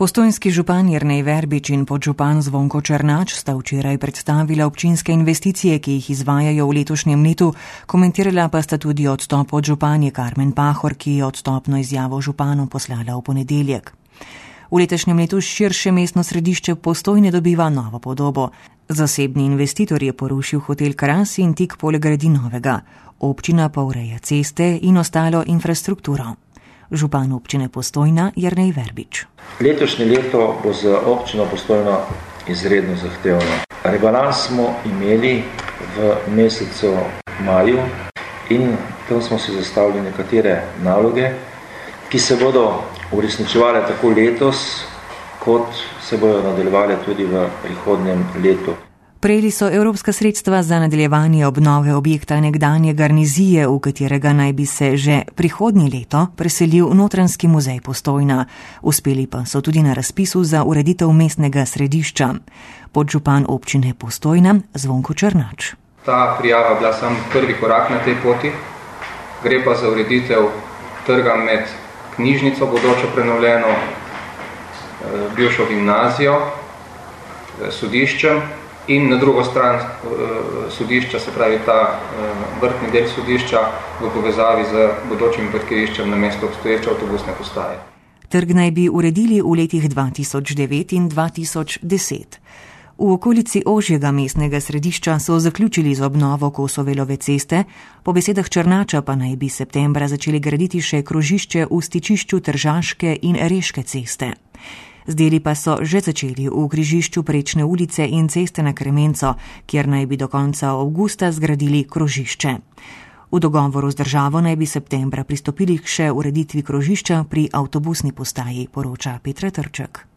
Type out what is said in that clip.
Postojnski župan Jernej Verbič in podžupan Zvonko Černač sta včeraj predstavila občinske investicije, ki jih izvajajo v letošnjem letu, komentirala pa sta tudi odstop podžupanje Karmen Pahor, ki je odstopno izjavo županu poslala v ponedeljek. V letošnjem letu širše mestno središče Postojne dobiva novo podobo. Zasebni investitor je porušil hotel Kras in tik poleg gradi novega. Občina pa ureja ceste in ostalo infrastrukturo. Župan občine Postojna Jernej Verbič. Letošnje leto bo za občino Postojna izredno zahtevno. Rebalans smo imeli v mesecu maju in tam smo si zastavili nekatere naloge, ki se bodo uresničevale tako letos, kot se bodo nadaljevale tudi v prihodnjem letu. Prejeli so evropska sredstva za nadaljevanje obnove objekta nekdanje garnizije, v katerega naj bi se že prihodnje leto preselil Notranjski muzej Postojna. Uspeli pa so tudi na razpisu za ureditev mestnega središča. Podžupan občine Postojna Zvonko Černač. Ta prijava bila sam prvi korak na tej poti. Gre pa za ureditev trga med knjižnico, bodočo prenovljeno, bivšo gimnazijo, sodiščem, in na drugo stran sodišča, se pravi ta vrtni del sodišča v povezavi z bodočim parkiriščem na mesto obstoječe avtobusne postaje. Trg naj bi uredili v letih 2009 in 2010. V okolici ožjega mestnega središča so zaključili z obnovo Kosovelove ceste, po besedah Černača pa naj bi septembra začeli graditi še krožišče v stičišču Tržaške in Reške ceste. Z deli pa so že začeli v križišču Prečne ulice in ceste na Kremenco, kjer naj bi do konca avgusta zgradili krožišče. V dogovoru z državo naj bi septembra pristopili k še ureditvi krožišča pri avtobusni postaji, poroča Petra Trček.